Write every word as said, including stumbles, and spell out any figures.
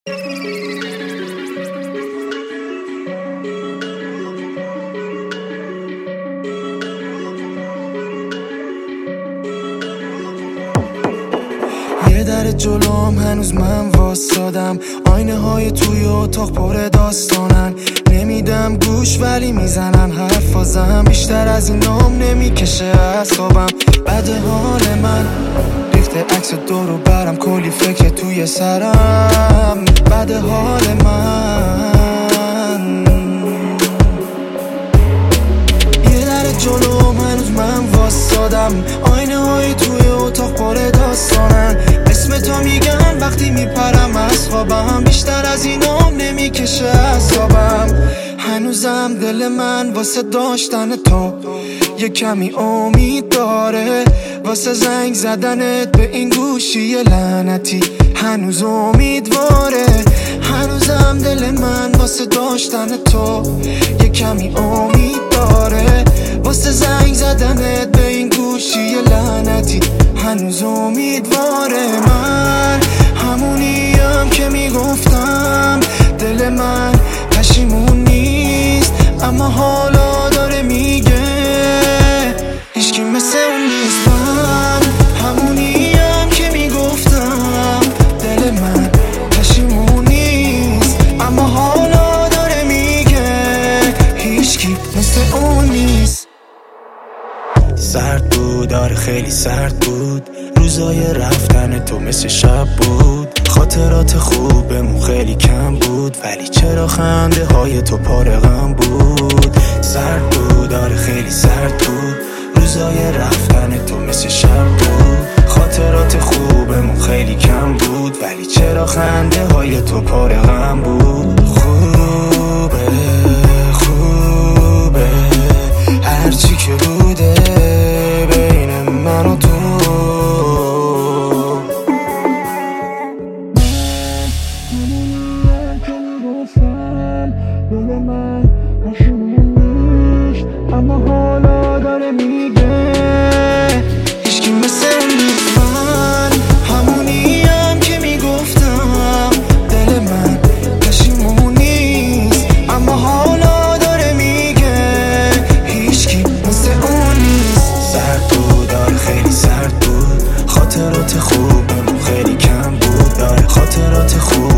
یه در جلوم هنوز من واسادم، آینه های توی اتاق پر داستانن. نمیدم گوش ولی میزنن حرفازم، بیشتر از این نام نمیکشه اعصابم. بد حال من ریخته عکس دور و برم، کلی فکر توی سرم. بد حال من یه در جلوم هنوز من واسادم، آینه های توی اتاق پر داستانن. اسم تو میگن وقتی میپرم از خوابم، بیشتر از اینام نمیکشه اعصابم. هنوزم دل من واسه داشتن تو یه کمی امید داره، واسه زنگ زدنت به این گوشی لعنتی هنوز امیدواره. هنوزم دل من واسه داشتن تو یه کمی امید داره، واسه زنگ زدنت به این گوشی لعنتی هنوز امیدواره. من همونیم که میگفتم دل من پشیمون نیست، اما حالا داره میگه هیچکی مثل اون نیست. من همونیم که میگفتم دل من پشیمون نیست، اما حالا داره میگه هیچکی مثل اون نیست. سرد بود، آره خیلی سرد بود، روزای رفتن تو مثل شب بود. خاطرات خوبمون خیلی کم بود، ولی چرا خنده های تو پاره غم بود. سرد بود، آره خیلی سرد بود، روزای رفتن تو مثل شب بود. خاطرات خوبمون خیلی کم بود، ولی چرا خنده های تو پاره غم بود. خوبه خوبه هرچی که بوده بین من و تو. دل من پشیمون نیست، اما حالا داره میگه هیچکی مثل اون نیست. من همونیم که میگفتم دل من پشیمون نیست، اما حالا داره میگه هیچکی مثل اون نیست. سرد بود، آره خیلی سرد بود، خاطرات خوبمون خیلی کم بود. آره خاطرات خوب